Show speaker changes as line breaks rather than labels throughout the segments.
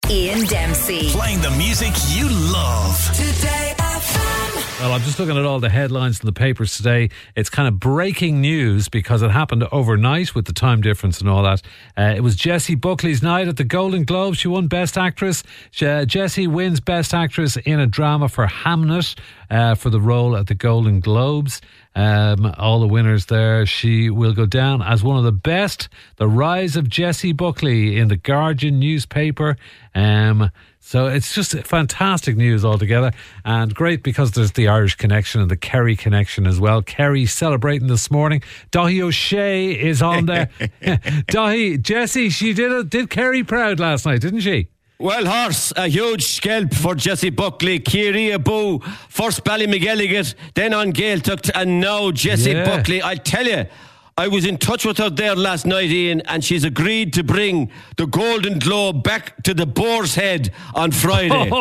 Ian Dempsey.
Playing the music you love.
Today FM.
Well, I'm just looking at all the headlines in the papers today. It's kind of breaking news because it happened overnight with the time difference and all that. It was Jessie Buckley's night at the Golden Globes. She won Best Actress. Jessie wins Best Actress in a drama for Hamnet for the role at the Golden Globes. All the winners there. She will go down as one of the best. The rise of Jessie Buckley in the Guardian newspaper. So it's just fantastic news altogether, and great because there's the Irish connection and the Kerry connection as well. Kerry celebrating this morning. Daithí O'Shea is on there. Daithí, Jessie, she did Kerry proud last night, didn't she?
Well, horse, a huge scalp for Jessie Buckley. Kiri Abu, first Ballymcgilligan, then on Gaeltacht, and now Jessie Buckley. I tell you, I was in touch with her there last night, Ian, and she's agreed to bring the Golden Globe back to the Boar's Head on Friday.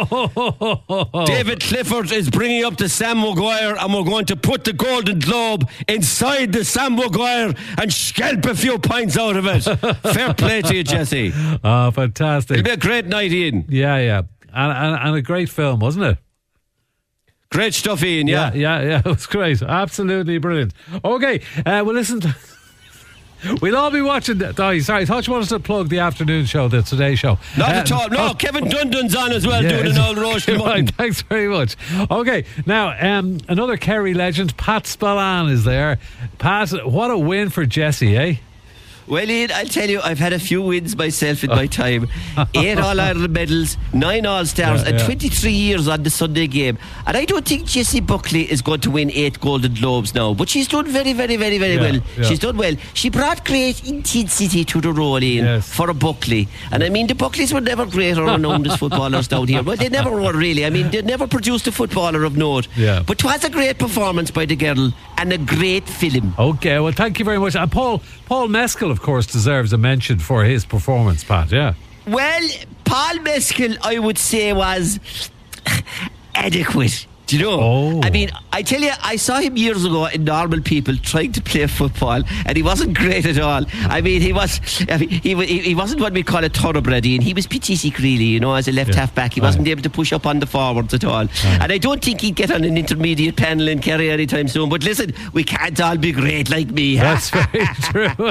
David Clifford is bringing up the Sam Maguire, and we're going to put the Golden Globe inside the Sam Maguire and scalp a few pints out of it. Fair play to you, Jessie.
Oh, fantastic.
It'll be a great night, Ian.
Yeah. And a great film, wasn't it?
Great stuff, Ian, yeah.
Yeah, it was great. Absolutely brilliant. Okay, well, listen, we'll all be watching. Sorry, I thought you wanted to plug the afternoon show, the Today Show.
Not at all. No, Kevin Dundon's on as well, doing an old roast.
Right, thanks very much. Okay, now, another Kerry legend, Pat Spillane is there. Pat, what a win for Jessie, eh?
Well, Ian, I'll tell you, I've had a few wins myself in my time. 8 All-Ireland medals, 9 All-Stars, and 23 years on the Sunday game. And I don't think Jessie Buckley is going to win 8 Golden Globes now, but she's done very, very, very, very well. Yeah. She's done well. She brought great intensity to the role, Ian, for a Buckley. And I mean, the Buckleys were never great or renowned as footballers down here. Well, they never were, really. I mean, they never produced a footballer of note. Yeah. But it was a great performance by the girl and a great film.
Okay, well, thank you very much. And Paul Mescal, of course, deserves a mention for his performance, Pat, yeah.
Well, Paul Mescal, I would say, was adequate. Do you know?
Oh.
I mean, I tell you, I saw him years ago in Normal People trying to play football, and he wasn't great at all. I mean, he wasn't what we call a thoroughbred, and he was pitchy really, you know, as a left half back. He wasn't able to push up on the forwards at all. And I don't think he'd get on an intermediate panel in Kerry anytime soon. But listen, we can't all be great like me.
That's very true.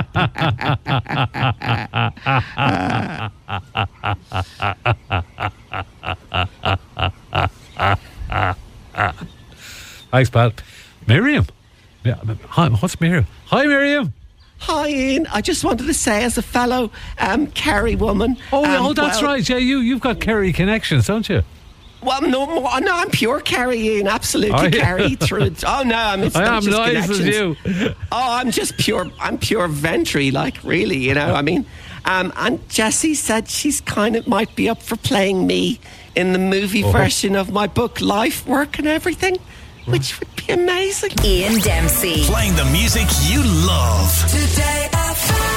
Thanks, Pat. Miriam. Hi, what's Miriam? Hi, Miriam.
Hi, Ian. I just wanted to say, as a fellow Kerry woman.
That's right. Yeah, you've got Kerry connections, don't you?
Well, no, I'm pure Kerry, Ian. Absolutely Kerry through it. Oh no, I mean, it's not just
nice as you.
I'm just pure. I'm pure Ventry, like, really. You know, I mean. And Jessie said she's might be up for playing me in the movie version of my book, Life, Work and Everything, which would be amazing.
Ian Dempsey.
Playing the music you love.
Today FM.